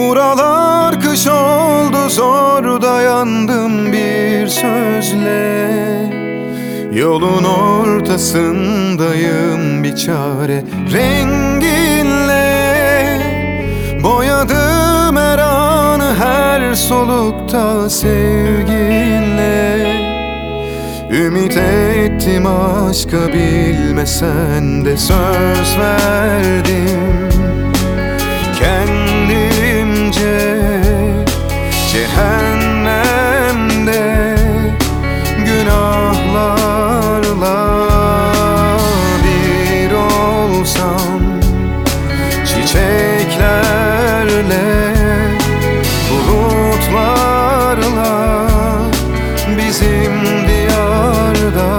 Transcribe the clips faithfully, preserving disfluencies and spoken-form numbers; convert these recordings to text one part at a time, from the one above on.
Buralar kış oldu, zor dayandım bir sözle. Yolun ortasındayım bir çare renginle. Boyadım her anı, her solukta sevginle. Ümit ettim aşka, bilmesen de söz verdim kendimce. Cehennemde günahlarla bir olsam, çiçeklerle, bulutlarla bizim diyarda.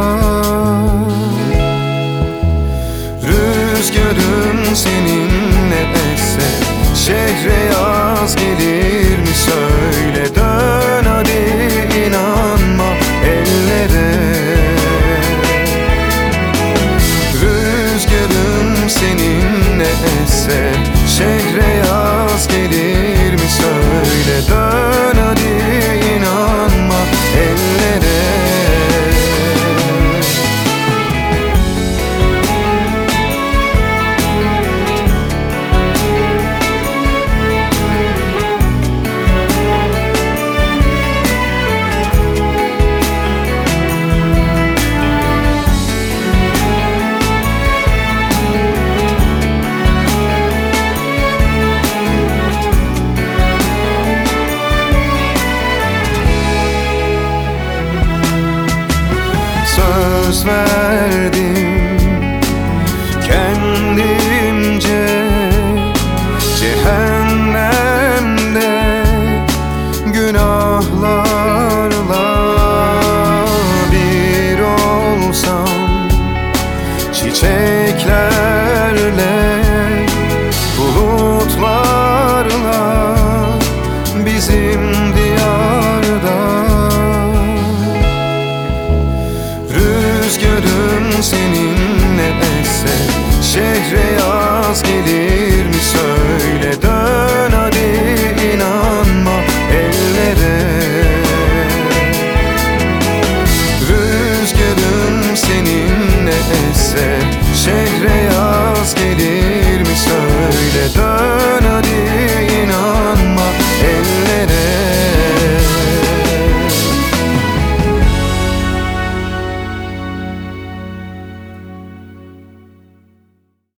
Rüzgarın seninle esse, şehre yaz gelir mi söyle. Dön hadi, inanma ellere. Rüzgarın seninle esse, şehre yaz gelir mi söyle. Dön hadi, inanma ellere. Söz ver